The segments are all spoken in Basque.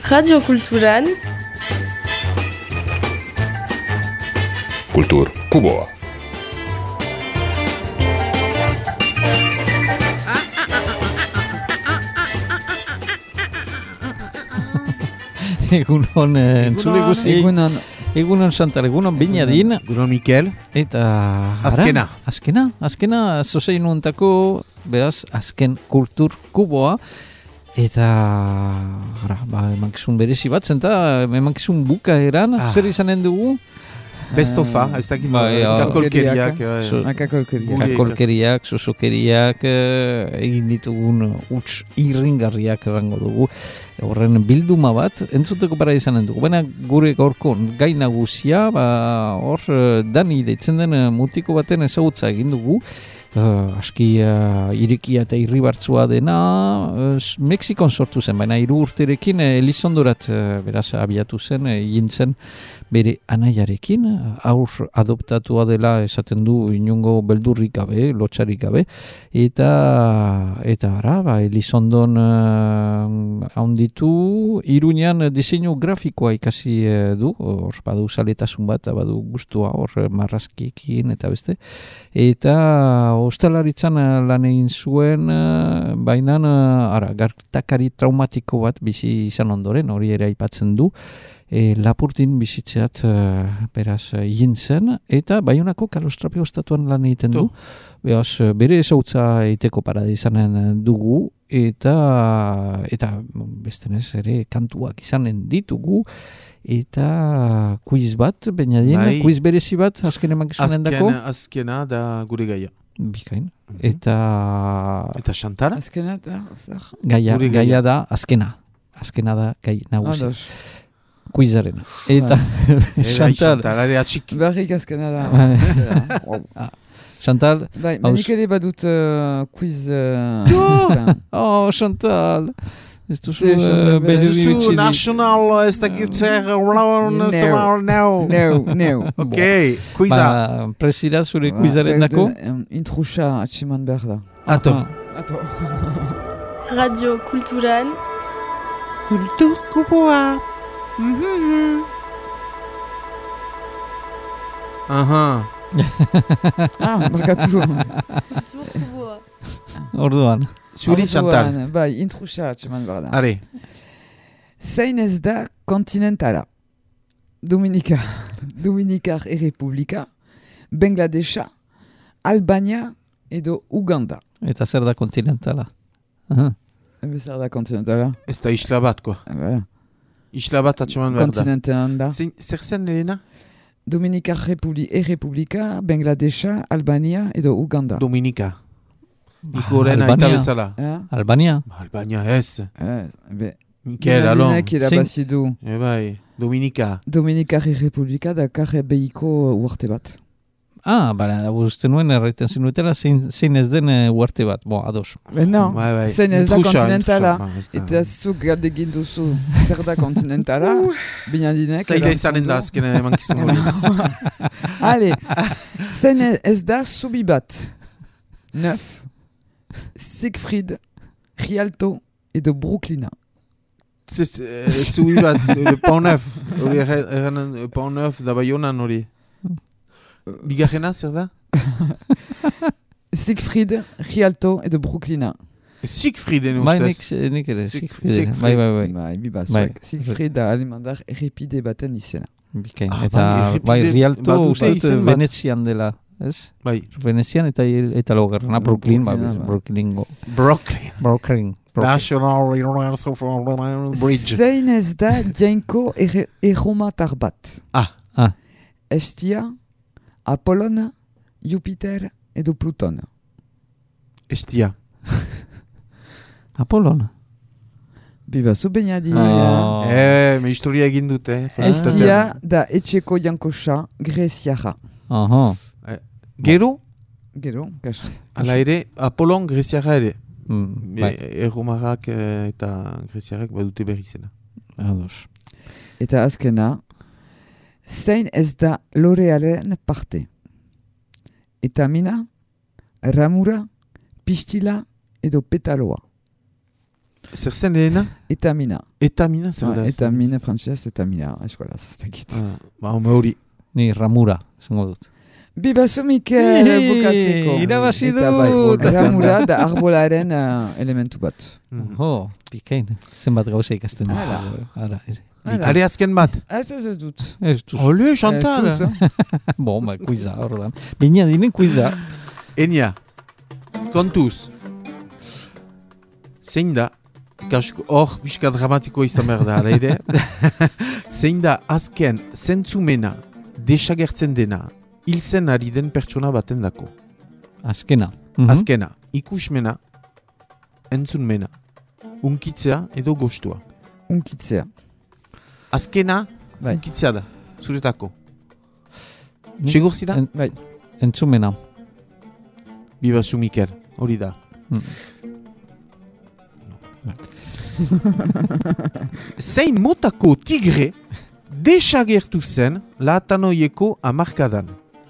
Radio Kulturan Kultur Kuboa. Egunon, entzule guzi. Egunon Chantal, egunon Binadin. Egunon Mikel. Eta... Azkena, zozein nuntako, beraz, azken kultur kuboa. Eta, emankizun berezi bat, zenta, emankizun bukaeran, zer izanen dugu? Bestofa, ez dakit, kakolkeriak, sosokeriak, egin ditugun huts irringarriak erango dugu. Horren bilduma bat, entzuteko para izanen dugu. Baina gure gaurko gai nagusia, hor Dani deitzen den mutiko baten ezagutza egin dugu. Aski irikia eta irribartzua dena Mexikon sortu zen, baina 3 urterekin Elizondorat beraz abiatu zen, egin zen bere anaiarekin, aur adoptatua dela esaten du inongo beldurrik gabe, lotxarik gabe, eta Elizondon haunditu, Iruñan diseinu grafikoa ikasi du, hor badu zaletasun bat, badu gustua hor marrazkiekin eta beste, eta ostalaritzan lan egin zuen, baina gertakari traumatiko bat bizi izan ondoren, hori ere aipatzen du, Lapurtin bizitzeat beraz egin zen, eta Baionako Kalostropio ostatuan lan egiten du, beraz bere ezautza egiteko parada izanen dugu, eta bestenez ere kantuak izanen ditugu, eta quiz bat, Benadien, quiz berezi bat, azken emankizunen dako? Azkena da gure gaia. Bikain. Eta Chantal? Azkena da? Gaia da azkena. Azkena da gai nagusia. Quizaren. Eta Chantal. Chantal, atxik. Barrik azkena da. Chantal. Bai, menik ere badut quiz... Oh, Chantal. Ez duzu zu national, ez dakit zer, Neu. Ok, quiza. Presira zure quizaren dako? Intruxa atximan behar da. Ato. Radio Kulturan Kultur Kuboa. Aha. Markatu. Kultur Kuboa. Orduan. Zuri Chantal. Bai, intruxa atximan behar da. Are. Zein ez da kontinentala? Dominikar Errepublika, Bangladesha, Albania edo Uganda. Eta zer da kontinentala? Zer da kontinentala? Ez da isla bat, koa. Isla bat atxeman behar da. Kontinentean da. Zer zen, Elena? Dominikar Errepublika, Bangladesha, Albania edo Uganda. Dominika. Ikoren aita bezala. Albania? Albania, ez. Mikel, alon. Bai, Dominika. Dominikar Errepublika da karre behiko uarte bat. Bara, uste nuen erraiten zinutela zein ez den uarte bat. Bo, ados. No, zein ez da kontinentala. Eta zuk galdegin duzu zer da kontinentala. Binadinek. Zaila izanen da azkenen emankizun hori. Ale, zein ez da zubi bat. 9. Siegfried, Rialto edo Brooklyna. Zubi bat, le Pont Neuf. Hori Pont Neuf da Baionan hori. Bigarrena, zer da? Siegfried, Rialto edo Brooklyna. Siegfried eno ustez. Nik ere, Siegfried. Bai. Siegfried da alemandar errepide baten izena. Bikain. Eta Rialto ustez Venezian dela. Ez? Bai. Venezian eta logarrena Brooklyn. National Universal Bridge. Zein ez da jainko erromatar bat. Estia, Apollon, Jupiter edo Pluton. Estia. Apollon. Bibazu Benadi. Me historia egin dute. Estia da etxeko jankosa Greziara. Gero, kaso. Ala ere, Apollon Greziara ere. Erromarrak eta Greziarrak badute berri zena. Ados. Eta azkena, zein ez da L'Orealen parte. Etamina, Ramura, Pistila edo Petaloa. zer zen lehena? Etamina. Etamina, zer da? Etamina, frantxeaz, etamina, eskolaz, ez dakit. Home hori. Ni ramura, zengo dut. Bibazu Mikel bukatzeko. Irabazi Eta bai, dut. ramura da arbolaren elementu bat. Pikain, zenbat gauza ikasten dut. Hala. Ara, ere. Are azken bat. Ez dut. Ez dut. Ole, Chantal. Ez dut. Bon, kuiza, ordan. Bina dinen kuiza. Enia, kontuz. Zein da, hor, pixka dramatiko izan behar da, ere. Zein da, azken, zentzumena, desagertzen dena, hilzen ari den pertsona baten dako. Azkena. Azkena, ikusmena, entzunmena, unkitzea edo gostua. Unkitzea. Azkena, Bai. unkitzea da, zuretako. Segur zira? Bai. Entzumena. Bibazu Mikel, hori da. Zein motako tigre desagertu zen Latanoieko hamarkadan.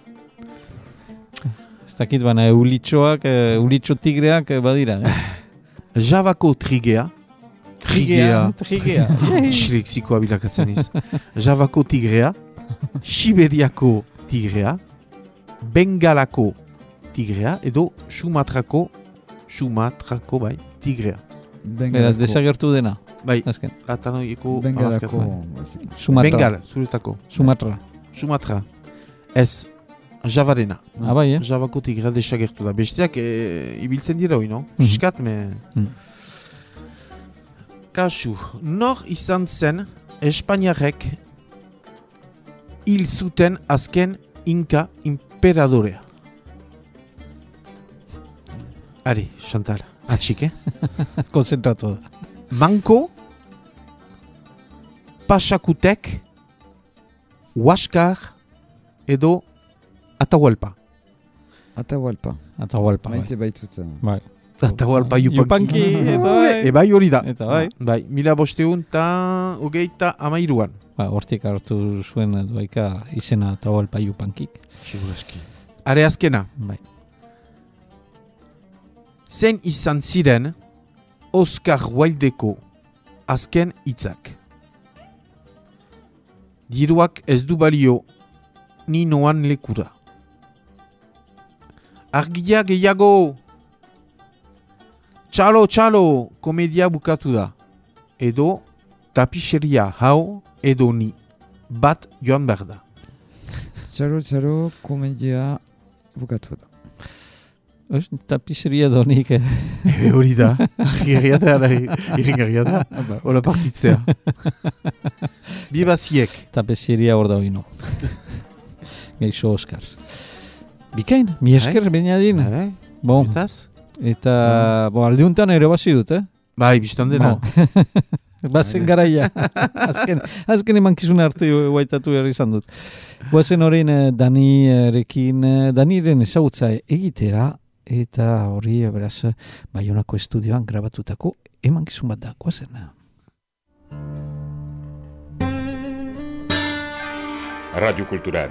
Ez dakit baina ulitxo tigreak badira. Javako trigea. Trigea. Dislexikoa bilakatzen iz. Javako tigrea, Siberiako tigrea, Bengalako tigrea edo Sumatrako bai, tigrea. Beraz, desagertu dena. Bai, Azken. Latanoieko Bengalako. Sumatra. Bengal, zuretako. Sumatra. Ez, Javarena. Bai, Javako tigrea desagertu da. Besteak ibiltzen dira hoi, no? Mhm. Piskat, me... Kasu, nor izan zen Espainiarrek hil zuten azken Inka imperadorea. Ari, Chantal, atxik, Konzentratu da. Manko, Pasakutek, Huascar edo Atahualpa. Atahualpa. Atahualpa, bai. Maite baitut. Bai. Atahualpa Yupanqui, eta bai. Ebai hori da. Eta bai. Bai, 1523. Hortik hartu zuen doaika izena Atahualpa Yupanqik. Segurazki. Are azkena. Bai. Zein izan ziren Oscar Wildeko azken hitzak. Diruak ez du balio ni noan lekura. Argia gehiago! Txalo, komedia bukatu da. Edo tapiseria hau edo ni. Bat joan behar da. Txaro, komedia bukatu da. Tapiseria donik. Hori da. Argiria da, irringarria da. Hora partitzea. Bibaziek. Tapiseria hor da hori no. Geixo Oskar. Bikain, mi esker bainadin. Bon. Eta, aldiuntan ere basi dut, Bai, biztan dena. Bazen garaia. Azken emankizun arte guaitatu behar izan dut. Guazen horrein Daniren ezagutza egitera, eta hori, beraz, Baionako estudioan grabatutako emankizun bat da. Guazen. Radio Cultural.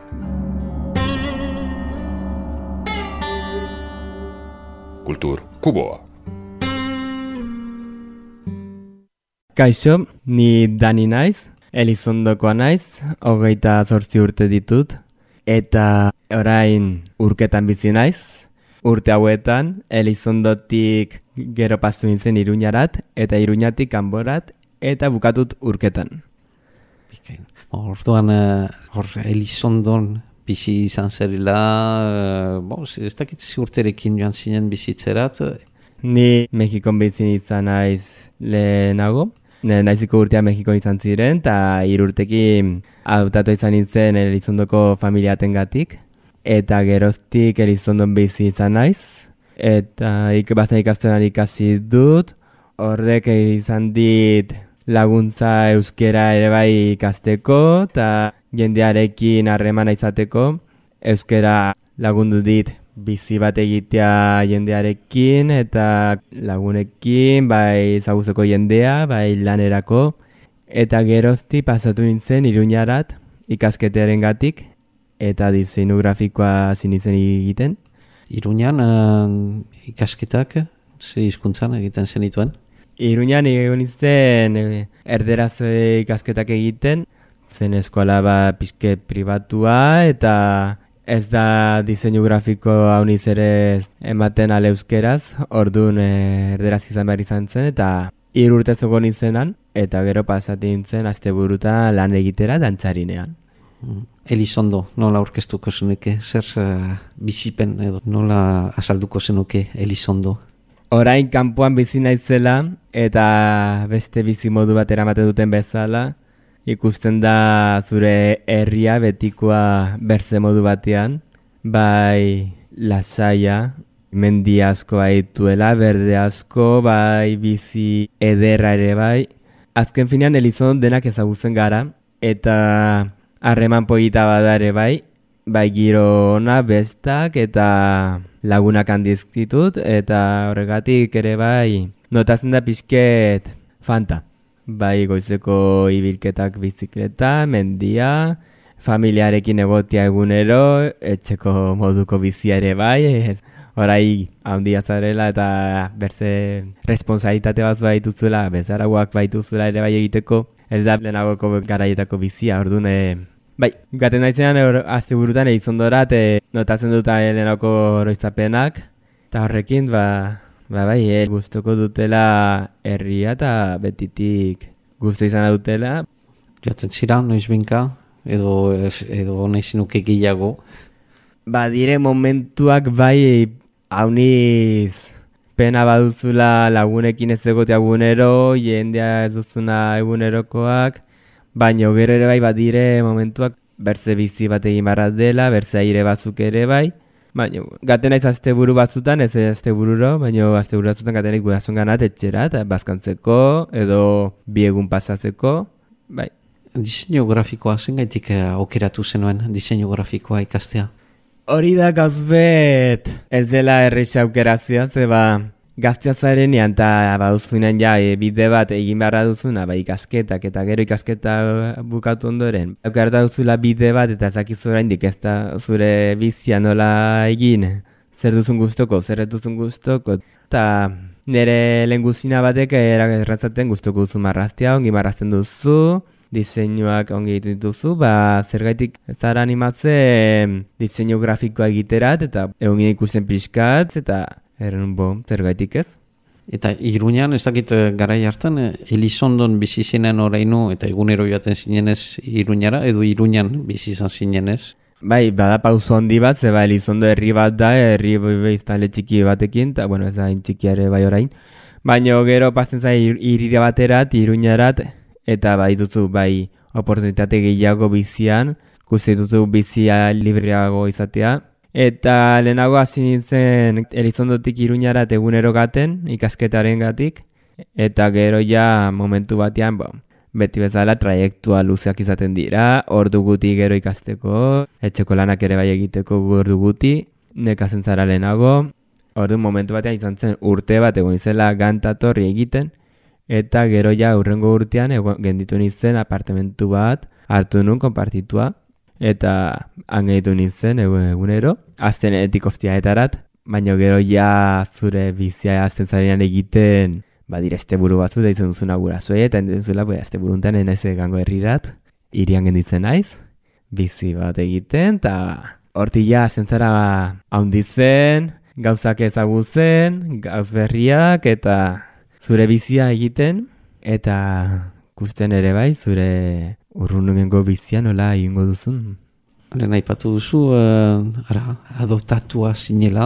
Kultur Kuboa. Kaixo, ni Dani naiz, Elizondokoa naiz, 28 urte ditut, eta orain urketan bizi naiz. Urte hauetan, Elizondotik gero pastu nintzen Iruñarat, eta Iruñatik Kanborat, eta bukatut urketan. Orduan, Elizondon bizi izan zerila, ez dakit ziurterekin joan zinen bizitzerat. Ni Mexikon bizi izan naiz lehenago. Naiziko urtea Mexikon izan ziren, eta 3 urtekin hautatu izan nintzen Elizondoko familiatengatik. Eta geroztik Elizondon bizi izan naiz. Eta bastan ikastolan ikasi dut. Horrek izan dit laguntza euskera ere bai ikasteko, eta jendearekin harremana izateko. Euskera lagundu dit bizi bat egitea jendearekin eta lagunekin, bai zaguzeko jendea, bai lanerako. Eta gerozti pasatu nintzen Iruñarat ikasketearen gatik, eta diseinu grafikoa zinitzen egiten. Iruñan ikasketak, ze hizkuntzan egiten zenituen? Iruñan egon izten erderaz ikasketak egiten, zen eskola pixke pribatua eta ez da diseinu grafiko hauniz ere ematen ale euskeraz, orduan erderaz izan behar izan zen eta 3 urte zegoen izenan eta gero pasatu nintzen asteburuta lan egitera dantzarinean. Elizondo, nola aurkeztuko zenuke, zer bizipen edo nola azalduko zenuke Elizondo? Orain kanpoan bizi naizela eta beste bizimodu bat eramaten duten bezala, ikusten da zure herria betikoa berze modu batean, bai lasaia, mendi asko baituela, berde asko, bai bizi ederra ere bai. Azken finean Elizondo denak ezagutzen gara eta harreman polita bada ere bai giro ona bestak eta lagunak handizkitut eta horregatik ere bai notatzen da pixket fanta. Bai goizeko ibilketak bizikleta, mendia, familiarekin egotia egunero, etxeko moduko bizia ere bai, orai handia zarela eta berze responsabilitate bat baituzuela, bezaragoak baituzuela ere bai egiteko, ez da lehenagoko garaietako bizia, orduan bai, gaten naizenan asteburutan Elizondorat notatzen dut lehenako oroitzapenak, eta horrekin bai, gustuko dutela herria eta betitik gustu izan dutela. Joaten zira, noiz binka, edo nahi zenuke gehiago? Dire momentuak bai, hauniz pena baduzula lagunekin ez egotea egunero, jendea ez duzuna egunerokoak, baina gero ere bai badire momentuak berze bizi bat egin barra dela, berze aire batzuk ere bai, baina gaten naiz asteburu batzutan, ez astebururo, baina asteburu batzutan gaten naiz gudazun ganat etxera, eta bazkantzeko edo 2 egun pasatzeko, bai. Diseinu grafikoa, zengaitik aukeratu zenuen diseinu grafikoa ikastea? Hori da gauzbet ez dela erresa aukerazioa, zeba gaztea zarenean eta baduzunean bide bat egin beharra duzuna, ikasketak eta gero ikasketa bukatu ondoren. Aukeratu duzula bide bat eta ezakizu oraindik ez da zure bizia nola egin, zer duzun gustoko, zer ez duzun gustoko. Eta nire lehen guzina batek erratzaten gustoko duzu marraztea, ongi marrazten duzu, diseinuak ongi dituzu, zergaitik zara animatzen diseinu grafikoa egiterat eta egon ikusten pixkat eta zergaitik ez? Eta Iruñan, ez dakit garai hartan, Elizondon bizi zinen orainu eta egunero joaten zinenez Iruñara, edo Iruñan bizi izan zinenez? Bai, bada pauso handi bat, zeba Elizondo herri bat da, herri biztanle txiki batekin, eta bueno, ez da txikiare bai orain. Baina gero pasten zai irire baterat, Iruñarat, eta bai duzu bai oportunitate gehiago bizian, ikusten duzu bizia libreago izatea. Eta lehenago hasi nintzen Elizondotik Iruñarat egunero gaten, ikasketaren gatik, eta gero ja momentu batean, beti bezala traiektua luzeak izaten dira, ordu guti gero ikasteko, etxeko lanak ere bai egiteko ordu guti, nekazen zara lehenago, ordu momentu batean izan zen urte bat egon izela gantatorri egiten, eta gero ja urrengo urtean genditu nintzen apartamentu bat hartu nun konpartitua, eta angeitu nintzen egunero, azten etikoftiaetarat, baina gero ja zure bizia azten zarenean egiten, badira asteburu batzu deitzen duzuna gurasoei, eta entzuela asteburu untan enaiz egango herrirat, hirian genditzen naiz, bizi bat egiten, eta hortik ja azten zara haunditzen, gauzak ezagutzen, gauz berriak, eta zure bizia egiten, eta ikusten ere bai, zure urrunengo bizia nola egingo duzun. Lehen aipatu duzu, adoptatua zinela,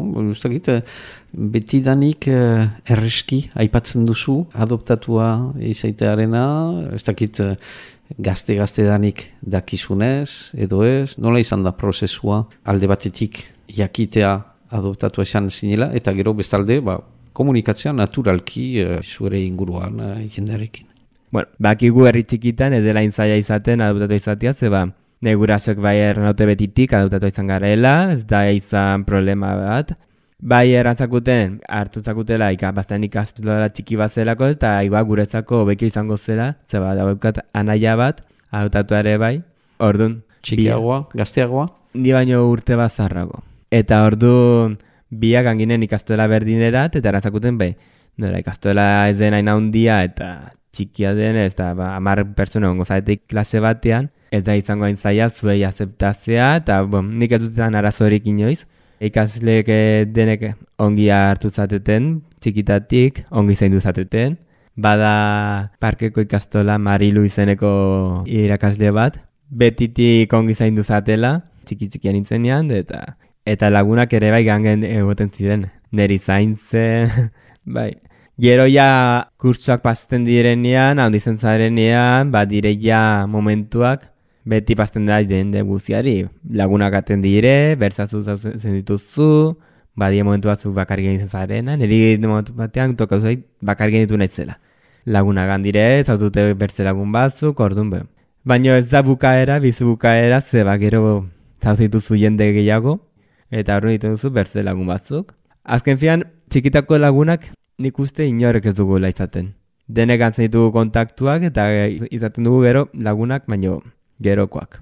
betidanik erreski aipatzen duzu, adoptatua izaitearena, ez dakit gazte danik dakizunez, edo ez, nola izan da prozesua, alde batetik jakitea adoptatua izan zinela, eta gero bestalde, komunikatzea naturalki zure inguruan jendearekin. Bueno, bakigu herri txikitan ez dela intzaia izaten adoptatu izatea, zeba negurasok bai ernaute betitik adoptatu izan garela, ez da izan problema bat. Bai errantzakuten, hartutzakutela bastan ikastola txiki bat zelako, eta guretzako beki izango zela, zeba daukat anaia bat, adoptatu ere bai, orduan. Txikiagoa, gazteagoa? Ni baino urte bat zarrago. Eta orduan biak anginen ikastola berdinerat, eta errantzakuten bai, Nora ikastola ez den hain handia eta txikia den, ez da 10 pertsona egongo zaretik klase batean, ez da izango hain zaila zuei azeptazea, eta nik ez dutetan arazorik inoiz. Ikasleek denek ongi hartu zateten, txikitatik, ongi zaindu zateten. Bada parkeko ikastola Marilu izeneko irakasle bat, betitik ongi zaindu zatela, txiki-txikian intzenean, eta lagunak ere bai gangen egoten ziren. Neri zaintzen, bai. Gero ja kurtsoak pasten direnean, handizen zarenean, dire ja momentuak, beti pasten da den guziari. Lagunak aten dire, bertzazu zen dituzu, badie momentu batzuk bakarrik egin zarena, niri momentu batean tokatu zait bakarrik egin ditu nahitzela. Lagunak handire, zautute bertze lagun batzuk, orduan be. Baina ez da bukaera, bizu bukaera, zeba gero zautituzu jende gehiago, eta orduan dituzu bertze lagun batzuk. Azken fian, txikitako lagunak nik uste inorek ez dugu izaten. Denek gantzen ditugu kontaktuak eta izaten dugu gero lagunak, baino gerokoak.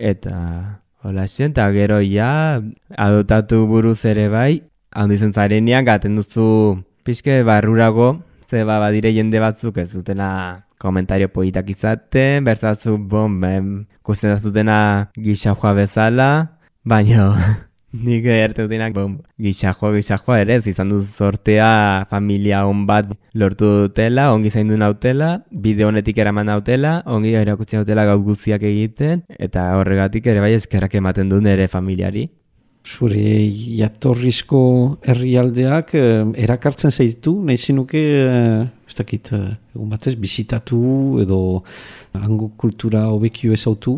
Eta hola eta gero ja adotatu buruz ere bai, handizen zarenean gaten duzu pixke barrurago, zeba badire jende batzuk ez dutena komentario politak izaten, bertzatzu kusten dutena gixajoa bezala, baino nik erte dutenak gixajoa ere ez izan dut sortea familia hon bat lortu dutela, ongi zaindu nautela, bide honetik eraman nautela, ongi erakutsi nautela gauz guztiak egiten, eta horregatik ere bai eskerrak ematen du nere familiari. Zure jatorrizko herrialdeak erakartzen zaitu, nahi zinuke, ez dakit, egun batez, bizitatu edo hango kultura hobekio ezautu?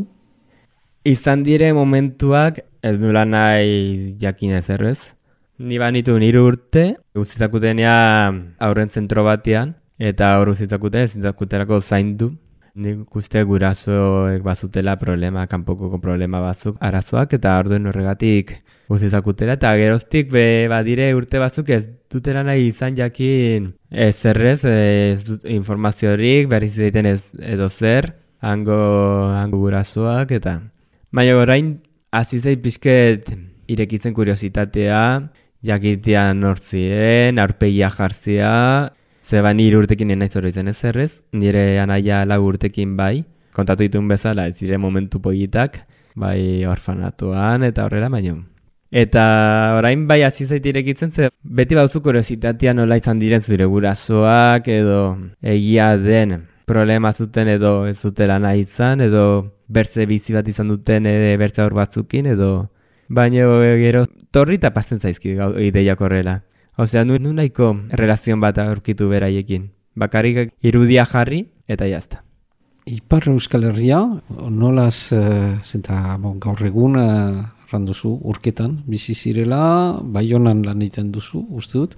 Izan dire momentuak ez nula nahi jakin ezerrez. Ni banitu 3 urte, utzitakutenea aurren zentro batean, eta hor utzitakuterako zaindu. Nik uste gurasoek bazutela problema, kanpoko problema batzuk, arazoak, eta orduen horregatik utzizakutela, eta geroztik badire urte batzuk ez dutera nahi izan jakin ezerrez, ez dut informaziorik, berriz egiten ez edo zer, hango gurasoak, eta... Baina orain, hasi zait pixket irekitzen kuriositatea, jakitea nortzien, aurpegia jartzea, zeba nire urtekin naiz oroitzen ez errez, nire anaia 4 urtekin bai, kontatu ditun bezala ez dire momentu politak, bai orfanatuan eta horrela baino. Eta orain bai hasi zait irekitzen, ze beti baduzu kuriositatea nola izan diren zure gurasoak edo egia den problema zuten edo ez zutela nahi izan, edo bertze bizi bat izan duten bertze hor batzukin, edo baina gero torri eta pasten zaizki ideiak horrela. Osea, nu nahiko relazion bat aurkitu beraiekin. Bakarrik irudia jarri eta jazta. Ipar Euskal Herria, nolaz gaur egun randuzu urketan bizi zirela, Baionan lan egiten duzu, uste dut.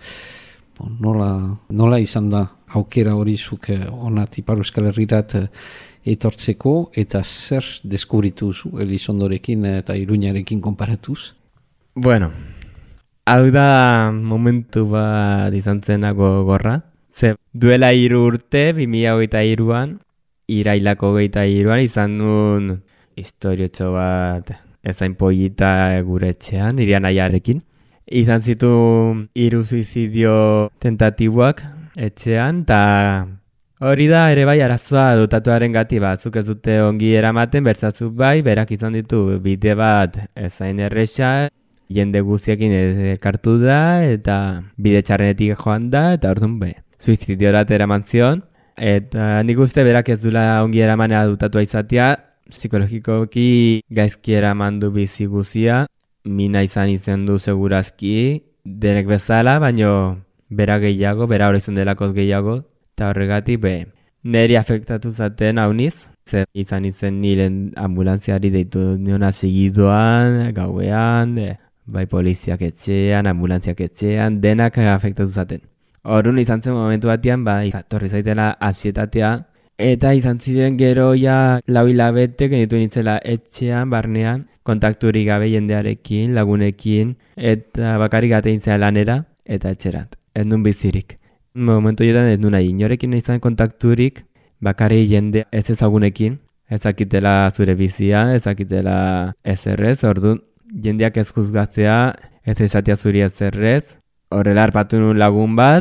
Nola izan da aukera hori zuk onat Ipar Euskal Herrirat etortzeko, eta zer deskubritu zu Elizondorekin eta Iruñarekin konparatuz? Bueno, hau da momentu bat izan zenako gorra. Ze duela 3 urte, 2023an, irailako 23an izan nun historiotxo bat ezain polita gure etxean, nire anaiarekin. Izan zitu 3 suizidio tentatiboak etxean, eta hori da ere bai arazoa dotatuaren gati batzuk ez dute ongi eramaten, bertzatzuk bai, berak izan ditu bide bat ezain erresa, jende guztiekin elkartu da, eta bide txarrenetik joan da, eta orduan suizidiorat eraman zion, eta nik uste berak ez dula ongi eramanea dutatua izatea, psikologikoki gaizki eraman du bizi guzia, mina izan du seguraski, denek bezala, baino bera gehiago, bera hori izan delakoz gehiago, eta horregatik neri afektatu zaten hauniz, zer izan niren ambulantziari deitu niona segidoan, gauean, bai poliziak etxean, ambulantziak etxean, denak afektatu zaten. Horun izan zen momentu batean, torri zaitela ansietatea, eta izan ziren gero ja 4 hilabete genitu nintzela etxean, barnean, kontakturik gabe jendearekin, lagunekin, eta bakarrik atein zela lanera, eta etxerat. Ez nun bizirik. Momentu jotan ez nuna inorekin izan kontakturik, bakarrik jende ez ezagunekin, ezakitela zure bizia, ezakitela ezerrez, orduan jendeak ez juzgatzea, ez esatea zuri ezerrez. Horrela harpatu nun lagun bat,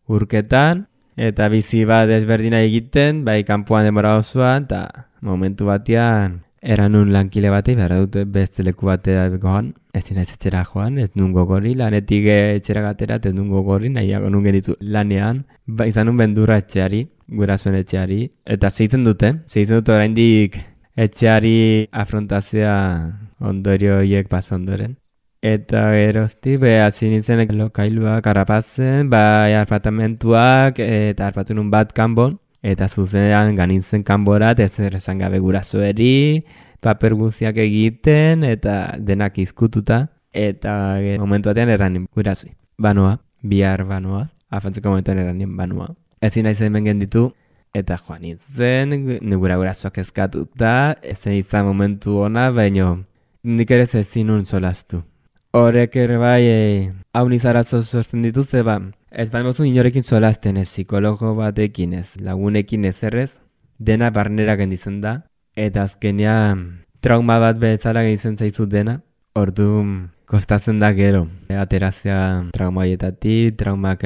urketan, eta bizi bat ezberdina egiten, bai kanpoan denbora osoan, eta momentu batean eranun lankile batei, behar dute beste leku batera gohan, ez dina ez etxera joan, ez nun gogorri, lanetik etxera gatera, ez nun gogorri, nahiago nun genitu lanean, izan nun bendurra etxeari, gurasoen etxeari, eta segitzen dute oraindik etxeari afrontazia ondorio hiek paso ondoren. Eta gerozti, hasi nintzen lokailuak harrapatzen, bai apartamentuak, eta harrapatu nun bat kanbon, eta zuzenean ganintzen kanborat, ez esan gabe gurasoeri, paper guztiak egiten, eta denak izkututa, eta momentu batean erranin gurasoi. Banoa, bihar banoa, afantzeko momentuan erranin banoa. Ezin naiz hemen genditu, eta joan nintzen, nigura gurasoak ezkatuta, ezen izan momentu ona, baina nik ere ezin nun solastu. Horrek ere bai, hau nizarazo sortzen dituzte, ez bai mozun inorekin solasten, ez psikologo batekin, ez lagunekin ez errez, dena barnera genditzen da, eta azkenean trauma bat bezala genditzen zaizu dena, ordu kostatzen da gero, aterazia trauma haietatik, traumak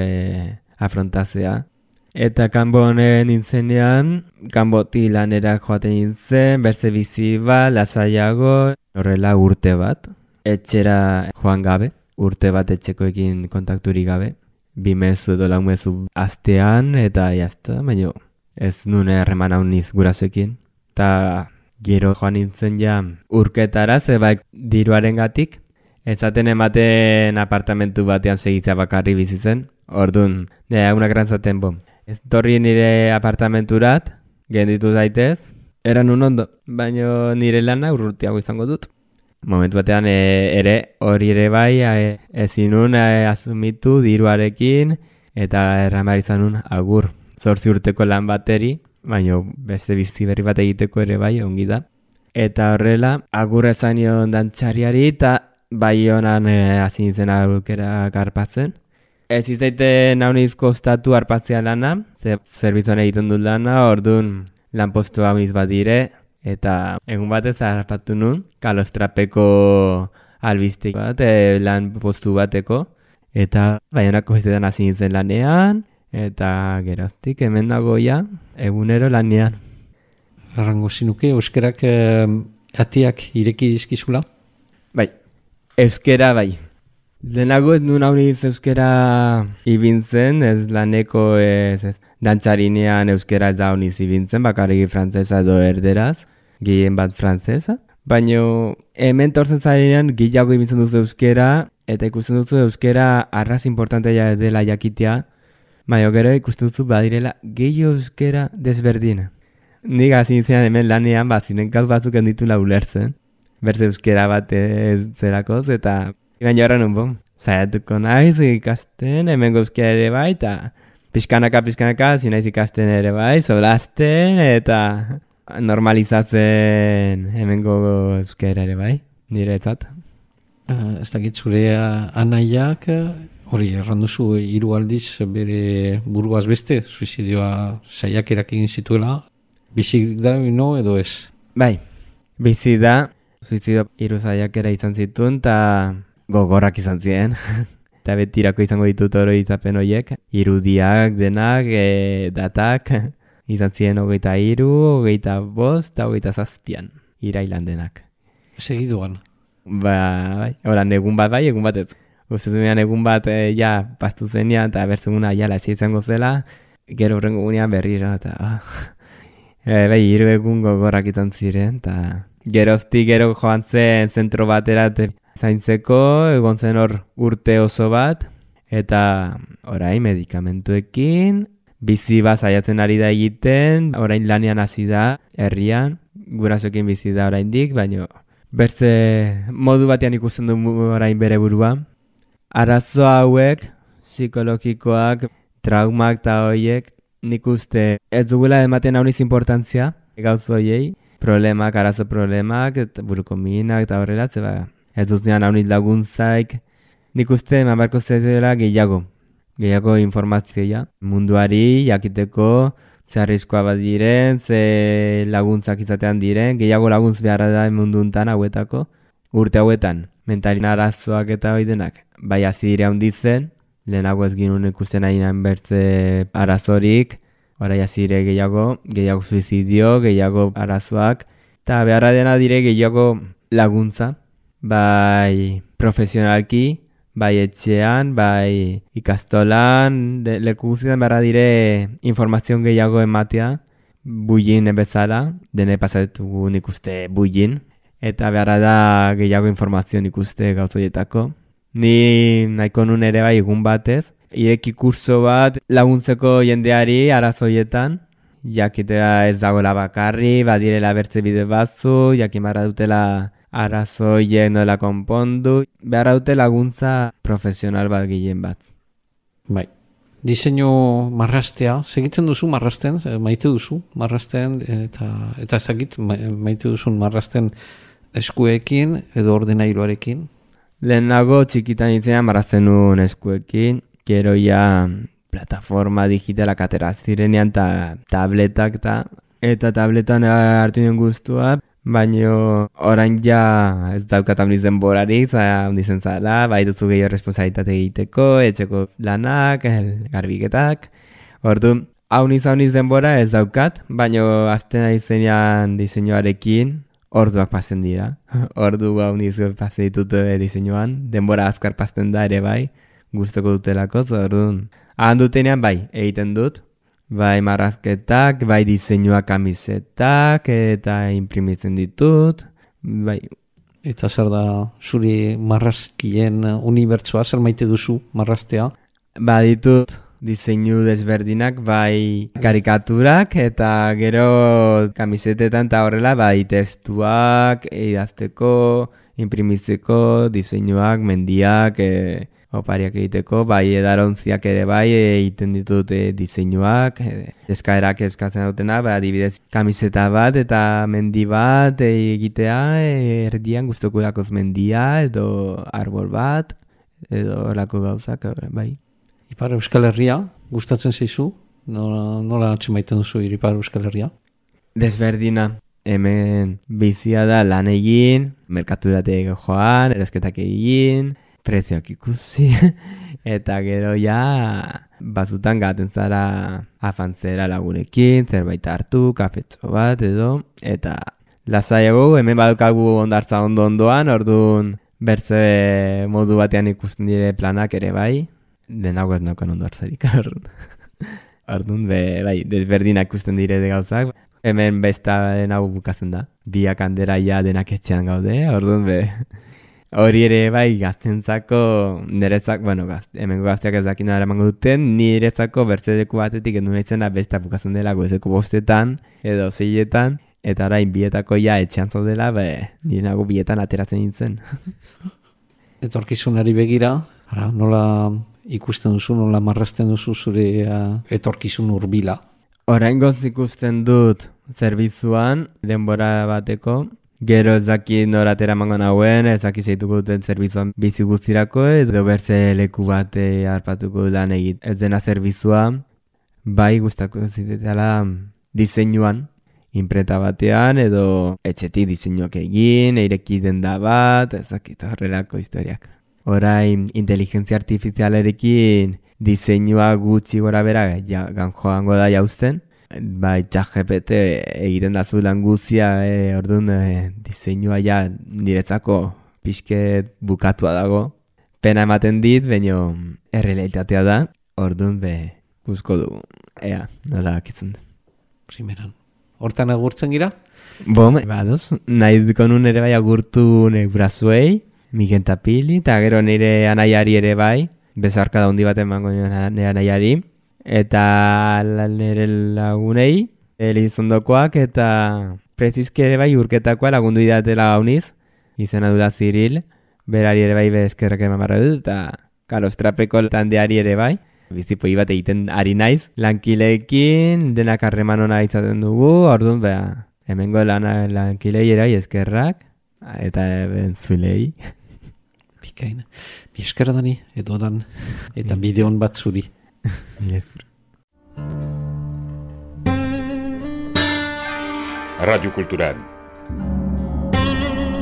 afrontazia. Eta kanbon nintzenean, kanboti lanera joaten nintzen, berze bizi bat, lasaiago, horrela urte bat. Etxera joan gabe, urte bat etxekoekin kontakturik gabe, 2 mezu edo 4 mezu astean, eta jazta, baina ez nune harreman hau niz gurasoekin. Ta gero joan nintzen ja urketara, zebaik diruaren gatik, ezaten ematen apartamentu batean segitza bakarri bizitzen, orduan, haunak rantzaten ez torri nire apartamenturat, genditu zaitez, eran un ondo, baina nire lana urrutiago izango dut. Momentu batean ere hori ere bai ezinun asumitu diruarekin eta erramar izanun agur 8 urteko lan bateri, baina beste bizi berri bat egiteko ere bai ongi da. Eta horrela agur esan nion dantzariari eta bai honan hasi nintzen aukera garpatzen. Ez izaiten nauniz kostatu harpatzea lana, zerbitzuan egiten dut lana, orduan lanpostu hau bat dire. Eta egun batez harrapatu nun, kalostrapeko albistik bat, lan postu bateko. Eta Baionako izetan hasi nintzen lanean, eta geroztik hemen dagoia, egunero lanean. Arrango zinuke, euskerak atiak ireki dizkizula? Bai, euskera bai. Lehenago ez nuen hauriz euskera ibintzen, ez laneko ez dantzarinean euskera ez da hauniz ibintzen, bakarrik frantzesa edo erderaz. Gehien bat frantzesa, baina hemen torzen zarenean gehiago ibintzen duzu euskera, eta ikusten duzu euskera arras importantea dela jakitea, baina gero ikusten duzu badirela gehiago euskera desberdina. Nik hasi nintzen hemen lanean bazinen gauz batzuk enditula ulertzen, berze euskera bat zerakoz, eta baina horren unbon. Zaiatuko naiz ikasten, hemen euskera ere bai, eta pixkanaka, zinaiz ikasten ere bai, solasten, eta normalizatzen hemengo euskera ere bai, niretzat. Ez dakit zure anaiak, hori erranduzu 3 aldiz bere buruaz beste, suizidioa saiakerak egin zituela, bizik da no edo ez? Bai, bizi da, suizidio 3 saiakera izan zituen, eta gogorrak izan ziren. Eta betirako izango ditut oroitzapen horiek, irudiak, denak, datak, izan ziren 23, 25 eta 27 irailan denak. Segiduan? Bai, horan egun bat bai, egun bat ez. Ustezunean egun bat ja pastu zenean eta bertzuguna ja lasia izango zela, gero horrengo gunean berriro eta bai, 3 egun gogorrak izan ziren, eta geroztik gero joan zen zentro batera zaintzeko, egon zen hor urte oso bat, eta orain medikamentuekin, bizi bat saiatzen ari da egiten, orain lanean hasi da, herrian, gurasoekin bizi da oraindik, baina bertze modu batean ikusten du orain bere burua. Arazo hauek, psikologikoak, traumak eta horiek, nik uste ez dugula ematen hauniz importantzia, gauz horiei, problemak, arazo problemak, buruko minak eta horrela, zeba, ez duzunean hauniz laguntzaik, nik uste eman barko zezela gehiago informazioa, munduari jakiteko, ze arriskoa bat diren, ze laguntzak izatean diren, gehiago laguntz beharra da mundu untan hauetako, urte hauetan, mentalin arazoak eta hori denak, bai hasi dire handitzen, lehenago ez ginuen ikusten hain bertze arazorik, orai azire gehiago suizidio, gehiago arazoak, eta beharra dena dire gehiago laguntza, bai profesionalki, bai etxean, bai ikastolan, leku guztietan beharra dire informazion gehiago ematea, bullin bezala, dene pasatugu nik uste bullin, eta beharra da gehiago informazion ikuste gauzoietako. Ni nahiko nun ere bai egun batez, ireki kurso bat laguntzeko jendeari arazoietan, jakitea ez dagoela bakarri, badirela bertze bide batzu, jakin barra dutela arazoiek nola konpondu, beharra dute laguntza profesional bat gehien bat. Bai. Diseinu marrastea, segitzen duzu marrasten, maite duzu marrasten, eta ezakit maite duzun marrasten eskuekin edo ordenailuarekin? Lehenago txikitan itzean marrazten nuen eskuekin, gero ja plataforma digitalak atera zirenean eta tabletak eta tabletan hartu nien guztua, baina orain ja ez daukat handiz denborarik, handizen zara, bai duzu gehiago responsabilitate egiteko, etxeko lanak, garbiketak. Ordu, hauniz denbora ez daukat, baina azten aizenean diseinuarekin, orduak pasen dira. Ordu hauniz pasen ditut diseinuan, denbora azkar pasten da ere bai, gustoko dutelako, orduan. Dutenean bai, egiten dut. Bai marrazketak, bai diseinuak kamisetak, eta imprimitzen ditut, bai. Eta zer da, zuri marrazkien unibertsoa, zer maite duzu marraztea? Ba ditut diseinu desberdinak, bai karikaturak, eta gero kamisetetan eta horrela, bai testuak, idazteko, imprimitzeko, diseinuak, mendiak, opariak egiteko, bai edarontziak ere bai egiten ditut diseinuak, eskaerak eskatzen dutena, bai adibidez kamiseta bat eta mendi bat egitea, erdian guztoko dakoz mendia edo arbol bat, edo lako gauzak, bai. Ipar Euskal Herria, gustatzen zaizu? Nola atxemaiten duzu Ipar Euskal Herria? Desberdina. Hemen bizia da lan egin, merkaturatek joan, erosketak egin, prezioak ikusi, eta gero ja batzutan gaten zara afantzera lagunekin, zerbait hartu, kafetxo bat edo, eta lasaiago hemen badukagu ondartza ondoan, orduan bertze modu batean ikusten dire planak ere bai, denago ez naukan ondartzarik, orduan bai, desberdinak ikusten dire de gauzak, hemen besta denago bukatzen da, biak handera ja denak etxean gaude, orduan hori ere bai gaztentzako, niretzak, hemengo gazteak ez dakina eramango duten, niretzako bertzedeku batetik endu nahitzena besta bukatzen dela goizeko 5 edo 6, eta orain bietako ja etxean zaudela, nire nago bietan ateratzen nintzen. Etorkizunari begira, nola ikusten duzu, nola marrazten duzu zure etorkizun hurbila? Oraingoz ikusten dut zerbitzuan, denbora bateko, gero ez daki noratera mango nauen, ez daki zeituko duten zerbitzuan bizi guztirako, edo bertze leku bat harpatuko lan egit. Ez dena zerbizua, bai gustako zitetela diseinuan, imprenta batean, edo etxetik diseinuak egin, eireki denda bat, ez dakit horrelako historiak. Orain, inteligentzia artifizialarekin diseinua gutxi gora bera joango da jauzten, bai ChatGPT egiten da zu lan guzia, orduan diseinua ja niretzako pixket bukatua dago. Pena ematen dit, baina errealitatea da, orduan guzko dugu. Ea, nola akitzen. Primeran. Hortan agurtzen gira? Badoz, nahi duko nun ere bai agurtu brazuei, Migen Tapili, eta gero nire anaiari ere bai, bezarka da hundi bat emango nire anaiari, eta nire lagunei, elizondokoak, eta prezizki ere bai urketakoa lagundu idatela gauniz, izena dula Ziril, berari ere bai bezkerrak eman barra dut, eta kalostrapeko tandeari ere bai, bizipoi bat egiten ari naiz, lankileekin, denak harreman ona izaten dugu, orduan hemengo lankilei ere bai eskerrak, eta bentzulei. Bikaina. Mi esker dani, edo dan, eta bideon bat zuri. Radio Cultural.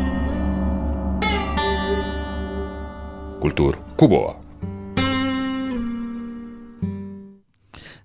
Kultur Kuboa.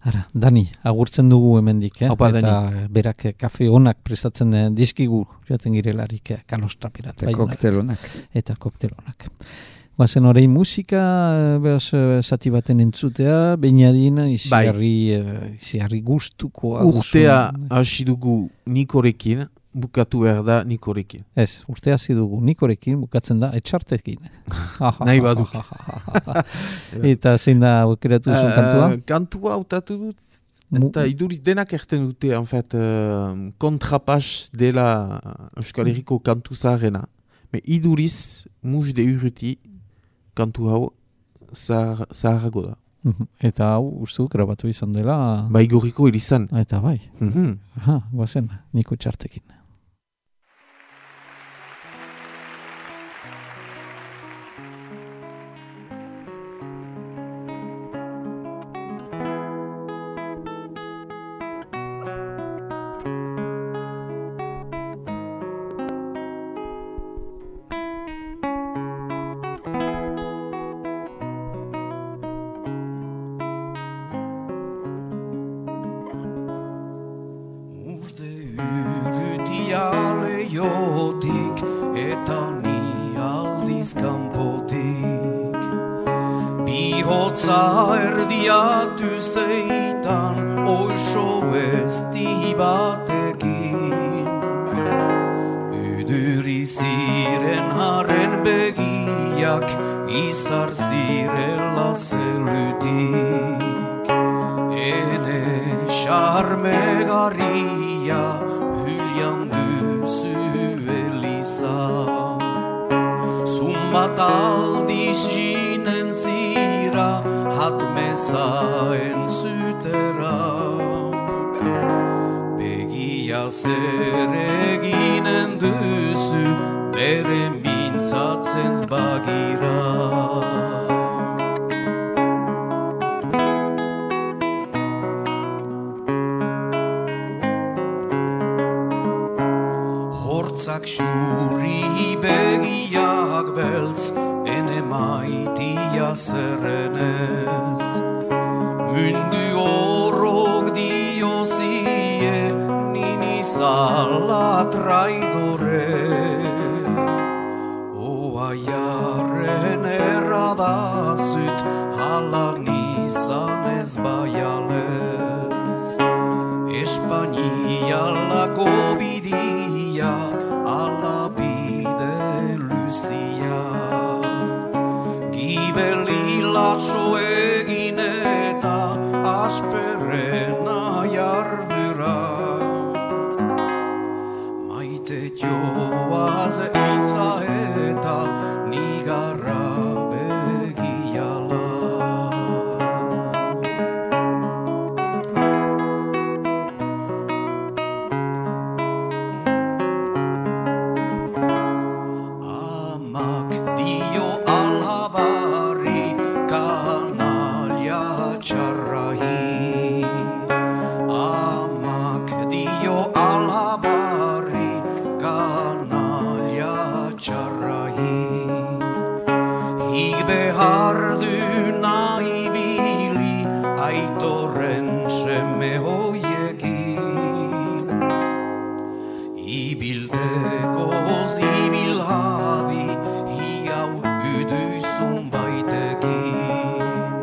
Ara, Dani, agurtzen dugu hemendik, Opa, eta Dani. berak kafe onak prestatzen dizkigu, joaten girelarik kalostraperat. Eta koktel onak. Eta koktel onak. Bazen horrein musika, behaz, zati baten entzutea, bainadin, iziarri gustuko. Urtea hasi dugu Nikorekin, bukatu behar da Nikorekin. Ez, urtea hasi dugu Nikorekin, bukatzen da etxartekin. Nahi baduk. Eta zein da aukeratu zuen kantua? Kantua hautatu dut, eta iduriz denak erten dute, en fait, kontrapas dela Euskal Herriko kantu zaharrena. Me iduriz, mus de urruti, kantu hau zaharrago da. Eta hau, uste grabatu izan dela... Bai gorriko irizan. Eta bai. Guazen, Niko txartekin. Erdiatu zeitan oiso esti batekin Uduri ziren haren begiak izar zirela zelutik Ene xarmegarria hüljan duzu eliza Zumbat aldiz jinen zira Hatmezaen zutera Begia zer eginen duzu Bere mintzatzen zbagira Hortzak xurri begiak beltz Ene maitia zerrenez Mundu horrok diozie Nini zala traidore Oa jarren erradazut Hala nizan ez baialez Espainialako bidia Ala bide luzia Latxo egin eta asperrena jardura Maite joaz eitza eta nigarra begiala Amak dio alabari Amak dio alabarri kanalja txarrahi Hig behar du nahi bili aitorren seme hoiekin Ibilteko zibilhadi hiau uduzun baitekin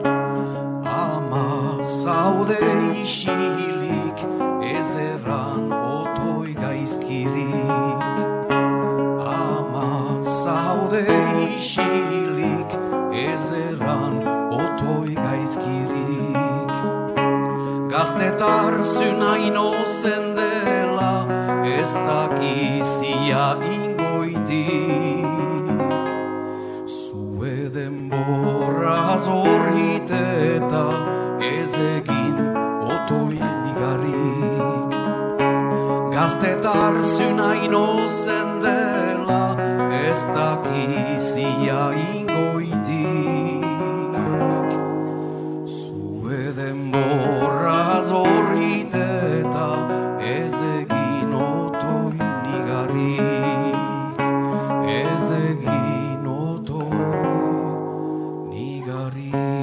Zaude isilik, ezerran otoi gaizkirik Ama zaude isilik, ezerran otoi gaizkirik Gaztetar zuna inozen dela, ez dakizia ingoitik Zue denborra zorriteta ez egin otoi nigarrik Gaztetar zuna inozen dela ez dakizia ingoitik Zue denborra zorriteta ez egin otoi nigarrik Ez egin otoi nigarrik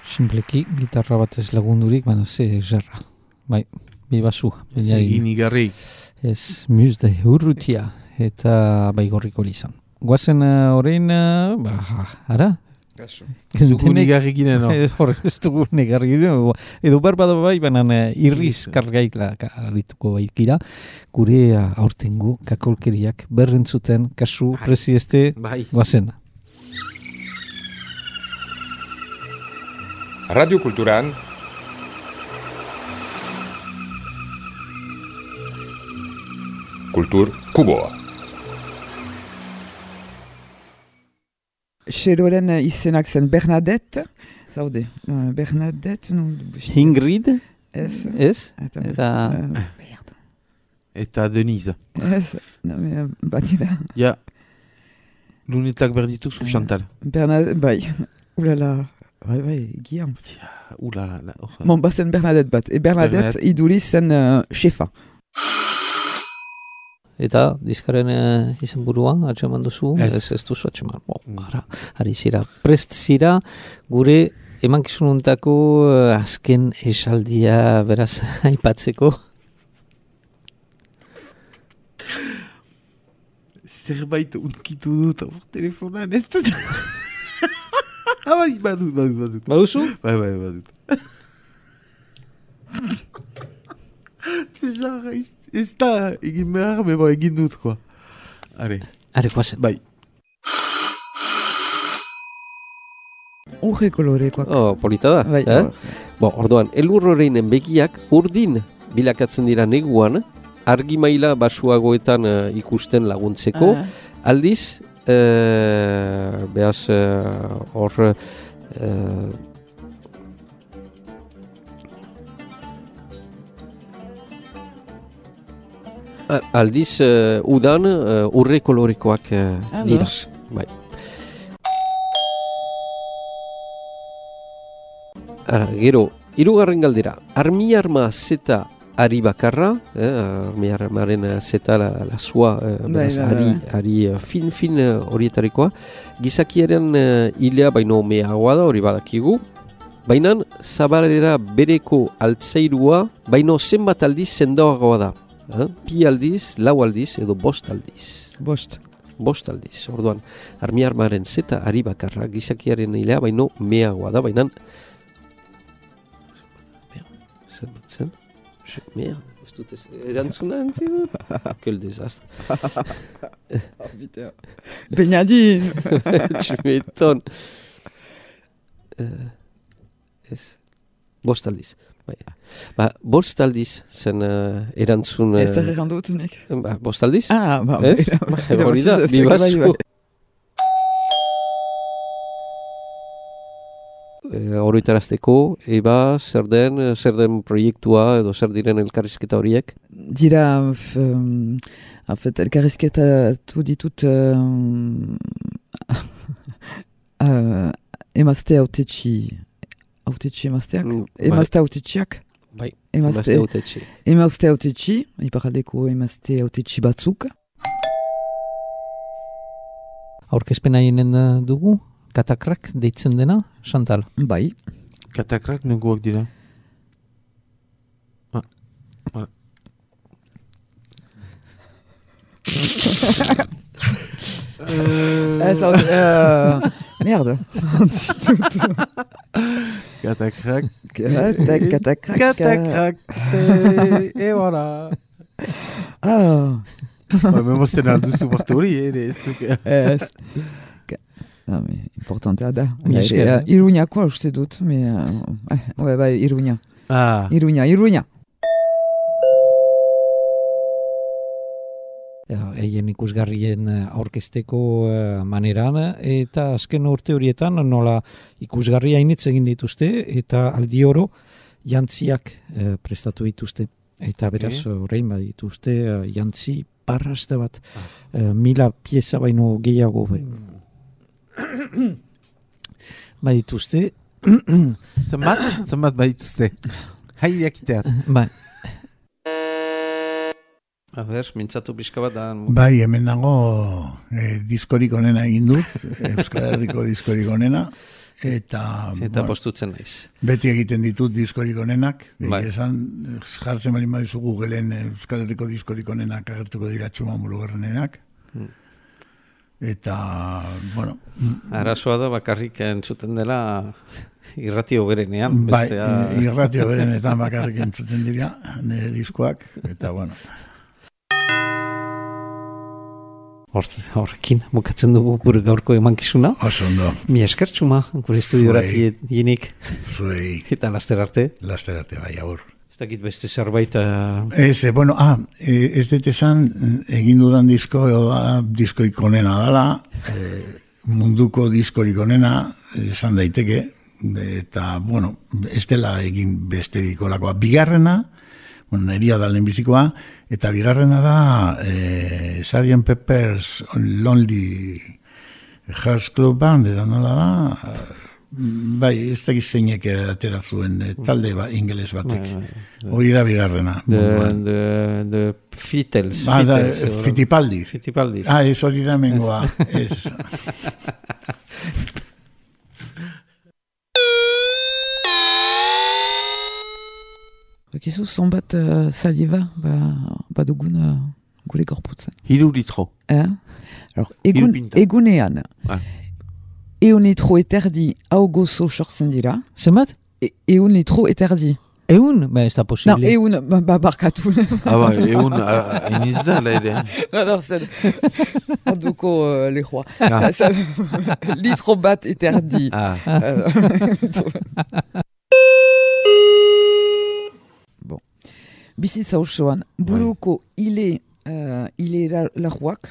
Simpleki, gitarra batez lagundurik, baina ze zerra. Bai, bi basu. Egin igarrik. Ez, musde urrutia, eta baigorriko lizan. Guazen horrein, ara? Zugu nigarrik ginen, no? Ez dugu negarri ginen, edo barbada bai, baina irriz kargaik arituko baikira, gure aurtengo kakolkeriak berrentzuten kasu prezieste guazen. Radio Kulturan Kultur Kuboa. Xeroren izenak zen Bernadette, zaude, Bernadette, Ingrid? Ez? Eta Denise. Ez, batira. Ja, lunetak berditu zu Chantal. Bernadette, bai, ulala, bai, Guillaume. Ulala. Mon bazen Bernadette bat, Bernadette iduriz zen xefa. Eta diskaren izan burua, atxeman duzu? Ez duzu atxeman. Ari zira, prest zira, gure emankizunentako azken esaldia beraz aipatzeko. Zerbait unkitu dut, telefonan, ez dut. Badut. Baduzu? Bai, badut. Ez da egin behar, bebo egin dut, koa. Are, guazen. Bai. Urre kolorekoak. Polita da. Bai, Orduan, elur horreinen begiak urdin bilakatzen dira neguan, argi maila basuagoetan ikusten laguntzeko, aldiz, behaz, hor... aldiz, udan urre kolorekoak dira. Bai. Gero, hirugarren galdera. Armi-arma zeta ari bakarra, armi-armaren zeta lasua, ari fin horietarikoa, gizakiaren hilea baino meagoa da, hori badakigu, baina zabalera bereko altzairua, baino zenbat aldiz zendoagoa da. Pi aldiz, lau aldiz edo bost aldiz. Bost aldiz. Orduan, armi-armaren zeta ari bakarra, gizakiaren hilea baino meagoa da, baina zen? Ez dut erantzuna entzidut? Kel desastre. Beñadin! Txumeton. Ez. Bost aldiz. Bost aldiz zen erantzun... Ez da gerrandu nik. Bost aldiz? Ez? Hori da, bibazu. Oroitarazteko, eba, zer den proiektua edo zer diren elkarrizketa horiek? Dira, elkarrizketa ditut emazte autetxi emazteak? Emazte autetxiak? Bai, emazte autetxi. Emazte autetxi, iparaldeko emazte autetxi batzuk. Aurkezpena jenen dugu? Katakrak deitzen dena, Chantal? Bai. Katakrak neguak dira? Merde. Katakrak. Katakrak. Et voilà. Mozten alduzu barte hori, ez duk. Ez. Importantea da. Iruñakoa uste dut, bai, Iruña. Iruña. Eien ikusgarrien aurkezteko maneran, eta azken urte horietan nola ikusgarria initz egin dituzte, eta aldi oro jantziak prestatu dituzte. Eta beraz, orain badituzte jantzi parraste bat, 1000 pieza baino gehiago. Badituzte. Zenbat badituzte. Haideak iteat. Bai. A ber, mintzatu pixka bat da... Bai, hemen nago diskorik onena egin dut, Euskal Herriko diskorik onena, Eta postutzen naiz. Beti egiten ditut diskorik onenak. Bai. Esan, jartzen bali maizu Googleen Euskal Herriko diskorik onenak agertuko dira Txuma Murugarrenenak. Eta, bueno... Arazoa da bakarrik entzuten dela irratio berenean. Bai, irratio berenetan bakarrik entzuten dira nire diskoak, eta bueno... Horrekin, bukatzen dugu gure gaurko emankizuna. Oso ondo. Mi esker Txuma, gure estudioratzi dienik. Zuei. Eta laster arte. Laster arte, bai, agur. Ez dakit beste zerbait... bueno, ez dut esan, egin dudan diskoik onena dela, munduko diskorik onena, esan daiteke, eta, bueno, ez dela egin besterik olakoa. Bigarrena, neria da lehenbizikoa, eta bigarrena da Sgt. Pepper's Lonely Hearts Club Band, edo nola da, bai, ez da gizeinek atera zuen talde ingeles batek. Hori da bigarrena. The Fitels. Fitipaldis. Ez hori da mengoa. Bakizu, zonbat saliva badugun gure gorputzen. 3 litro. Egunean. Eunitro eterdi hau gozo sortzen dira. Zemat? Eunitro eterdi. Eun? Ba, ez da posible. Eun, barkatu. Eun, iniz da, laide. Zer, orduko lehoa. Litro bat eterdi. Bizitza osoan, buruko ile larruak,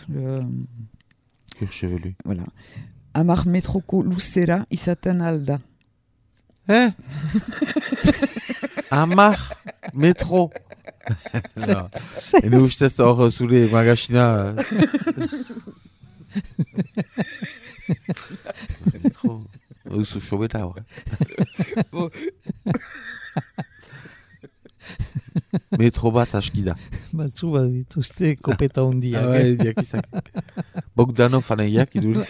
voilà. 10 metroko luzera izaten alda. 10 metro? No. Ene ustez da hor zure magazina. Metro. Uzu sobera hor. Metro bat aski da. Batzu bat dituzte kopeta hundiak. Diakizak. Bogdanov anaiak iduri.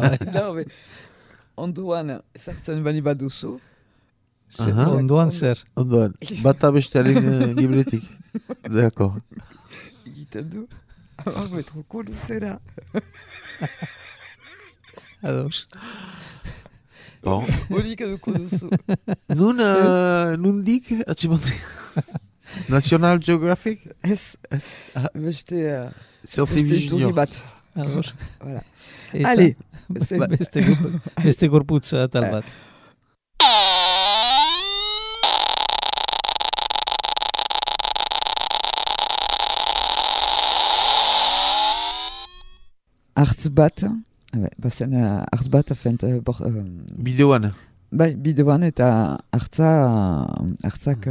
Ondoan ezartzen bani baduzu. Ondoan zer? Ondoan. Bata bestearen libretik. Dako. Egiten du. 10 metroko luzera. Ados. Bon. Horik eduko duzu. Nundik, atximantik. National Geographic? Ez. Beste junior bat. Ados. Voilà. Allez. Beste gorputza tal bat. Artz bat, bazen artz bat afent... Bideoan. Bai, bideoan eta artzak...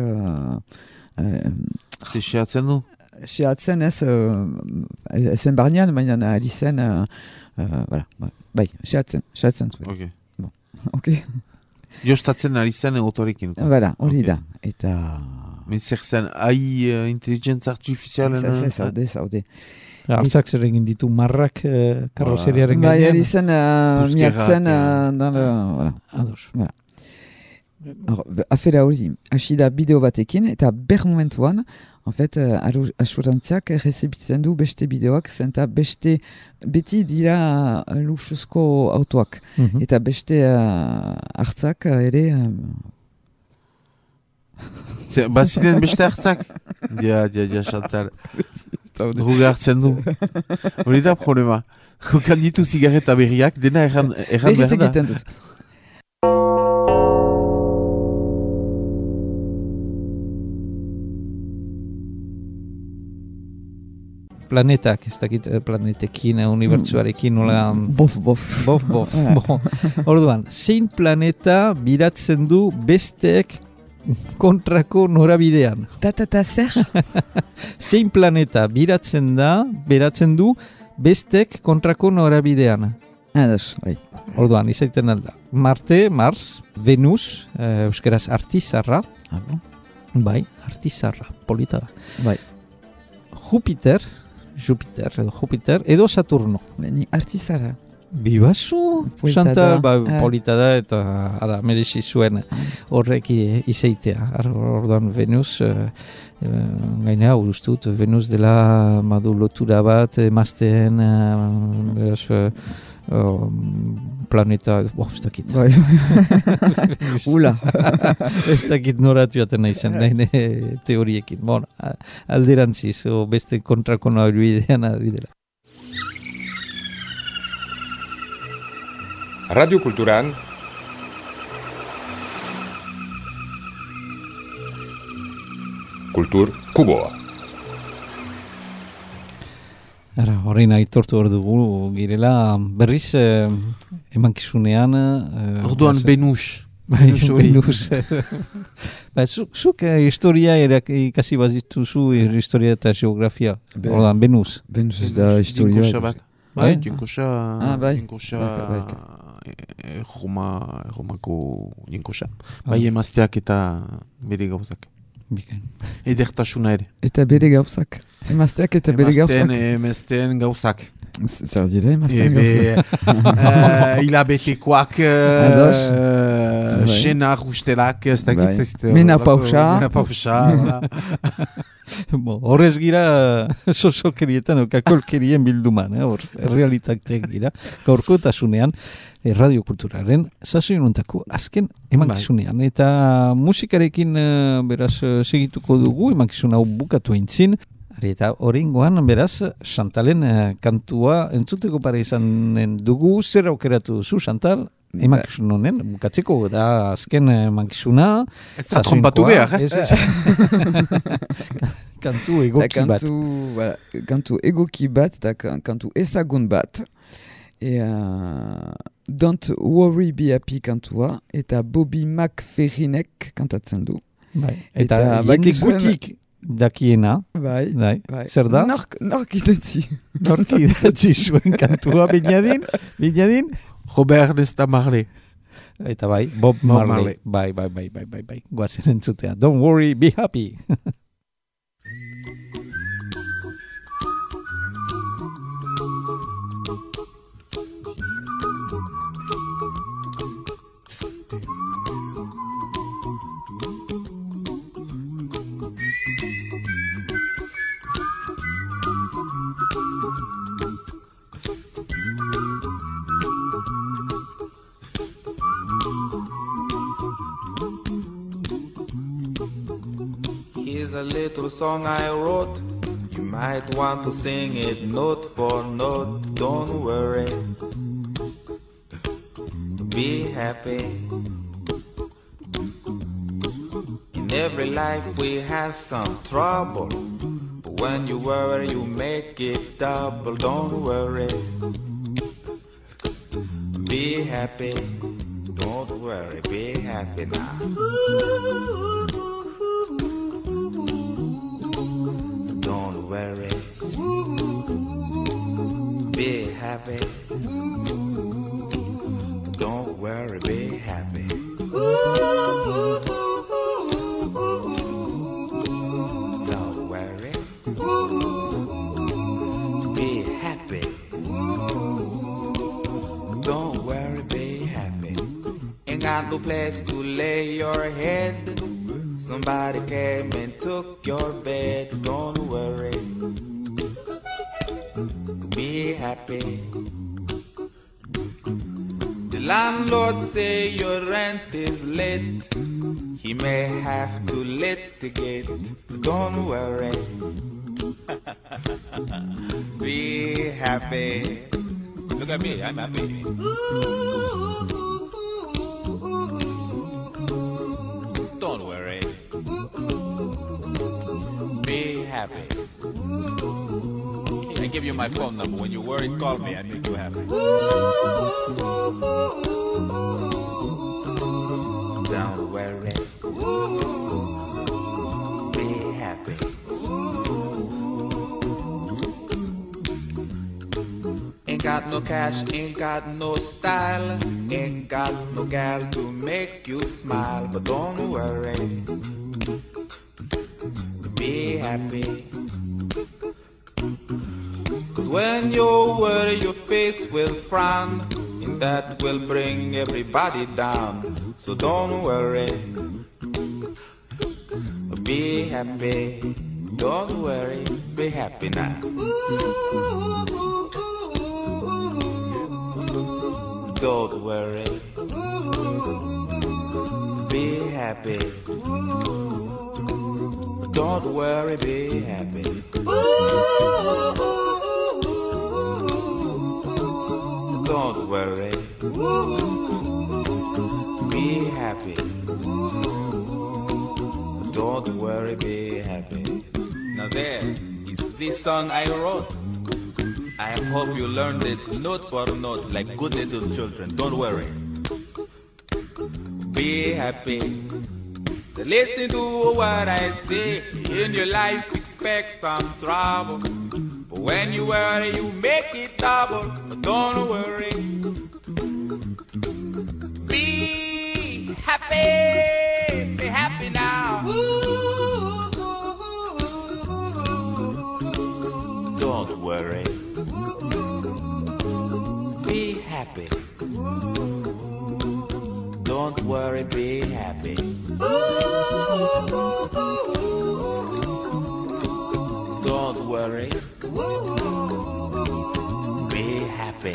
Seatzen du? Seatzen ez, ezen barnean, baina ari zen, bai, seatzen. Ok. Ok. Jostatzen ari zen autorekin. Bara, hori da, eta... Zer zen, intelligentza artifizialen... Zaude. Artzak zer egin ditu marrak karrozeriaren gainean. Bai, ari zen, miatzen... Ados. Afera hori, hasi da bideo batekin, eta ber momentuan, en fait, asurantziak rezibitzen du beste bideoak, zenta beti dira luxuzko autoak. Eta beste hartzak ere... Baziren beste hartzak? Dia, Chantal. Druga hartzen du. Hori da problema. Jokan ditu zigarreta berriak, dena erran behar da. Planetak, ez dakit planetekin, unibertsuarekin, nola... Bof. Orduan, zein planeta biratzen du besteek kontrako norabidean? Zer? Zein planeta biratzen du bestek kontrako norabidean? Ados, bai. Orduan, izaiten alda. Marte, Mars, Venus, euskeraz artizarra. Bai, artizarra, polita da. Bai. Jupiter, edo Saturno. Ni artizarra. Bibazu, Polita Chantal, da. polita da, eta ara, merezi zuen horrek izeitea. Orduan Venus, gainera, ustut, Venus dela madu lotura bat, emazteen, beraz, planeta, ez dakit. Bai. Ula. Ez dakit noratu jaten naizen, nahi teoriekin. Bon, alderantziz, beste kontrako nahiruidean ari dela. Radio Kulturan Kultur Kuboa. Ara, horrein aitortu hor dugu girela, berriz emankizunean... Orduan Benus. Benus. Zuk historia ikasi bazituzu, historia eta geografia. Orduan, Benus. Benus ez da historia. Dinkosa bat. Bai, Dinkosa. Bai. Dinkosa. Romako Dinkosa. Bai, emazteak eta bere gauzak. Bikain. Edertasuna ere. Eta bere gauzak. Emazteak eta bere gauzak. Emazteen gauzak. Zer dira emazteen gauzak. Hilabetekoak, senar ustelak, ez dakit. Menapausa. Horrez gira sosokerietan, kakolkerien bilduman, realitateak gira. Gaurkotasunean, Radio Kulturaren sasoinuntako azken emankizunean. Eta musikarekin beraz segituko dugu, emankizun hau bukatu eintzin. Eta horrengoan, beraz, Chantalen kantua entzuteko pare izanen dugu. Zer aukeratu zu, Chantal? Emankizun honen, bukatzeko da azken emankizuna. Ez da trompatu behar, Kantu egoki bat. Kantu egoki bat, eta kantu ezagun bat. Don't Worry Be Happy kantua, eta Bobby McFerrinek kantatzen du. Eta jende gutik dakiena. Bai. Zer da? Nork idatzi. Nork idatzi zuen kantua, Benyadin? Robert Nesta Marley. Eta bai, Bob Marley. Bai. Guazen entzutea. Don't worry, be happy. Here's a little song I wrote. You might want to sing it note for note. Don't worry. Be happy. In every life we have some trouble. But when you worry, you make it double. Don't worry. Be happy. Don't worry. Be happy now. Don't worry. Be happy. Don't worry, be happy. Don't worry. Be happy. Don't worry, be happy. Ain't got no place to lay your head. Somebody came and took your bed. Don't worry. Be happy. The landlord say your rent is late. He may have to litigate. Don't worry. Be happy. Look at me, I'm happy. Don't worry. Be happy. I give you my phone number. When you're worried, call me. I make you happy. Don't worry. Be happy. Ain't got no cash, ain't got no style, ain't got no gal to make you smile, but don't worry. Be happy. 'Cause when you worry, your face will frown, and that will bring everybody down. So don't worry, be happy. Don't worry, be happy now. Don't worry, be happy. Don't worry, be happy. Don't worry, be happy. Don't worry, be happy. Now there is this song I wrote. I hope you learned it note for note like good little children. Don't worry, be happy. Listen to what I say. In your life expect some trouble, but when you worry you make it double. But don't worry, be happy. Be happy now. Don't worry, be happy. Don't worry, be happy. Don't worry, be happy.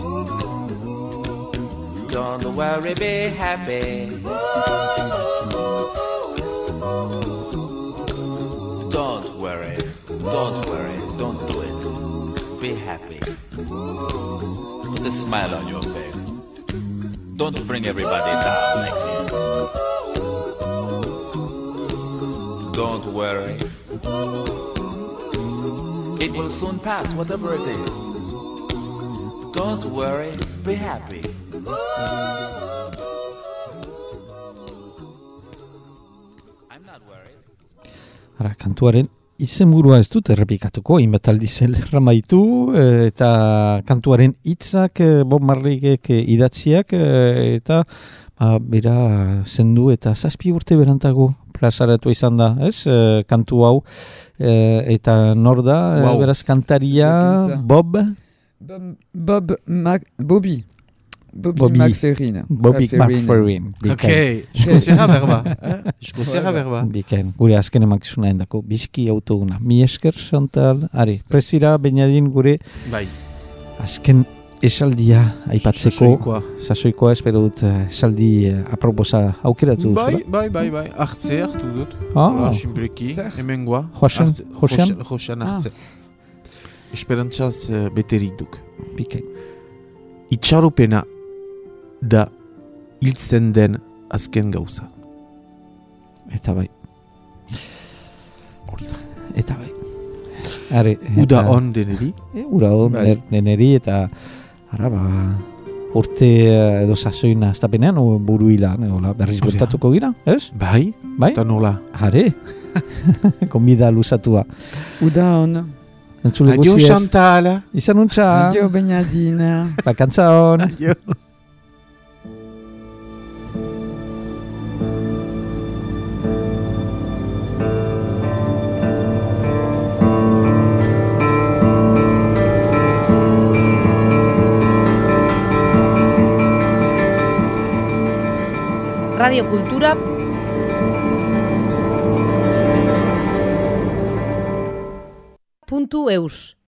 Don't worry, be happy. Don't worry, don't do it. Be happy. Put a smile on your face. Don't bring everybody down like this. Don't worry. It will soon pass, whatever it is. Don't worry, be happy. I'm not worried. Ara, kantuaren izenburua ez dut errepikatuko, inbat aldiz erramaitu, eta kantuaren hitzak Bob Marleyek idatziak, eta bera zendu eta 7 urte berantago plazaratu izan da, ez? Kantu hau, eta nor da, beraz kantaria Bobby McFerrin. Bobby McFerrin. Ok, eskozera berba. Bikain, gure azken emakizuna endako, bizki autoguna. Mi esker, Chantal. Ari, presira, bainadin gure azken esaldia aipatzeko. Sasoikoa, espero dut esaldi aproposa aukeratu duzula. Bai, hartze hartu dut. Simpleki, hemengoa. Josean hartze. Esperantzaz beterik duk. Bikain. Itxaropena da hiltzen den azken gauza. Eta bai. Are, uda on deneri. Ura on deneri eta urte edo sasoina aztapenean buru hila, berriz bertatuko gira, ez? Bai? Eta nola? Are, komida luzatua. Uda on. Adio Chantal. Izan untxa. Adio Benadina. Bakantza on. Adio. Radio Kultura .eus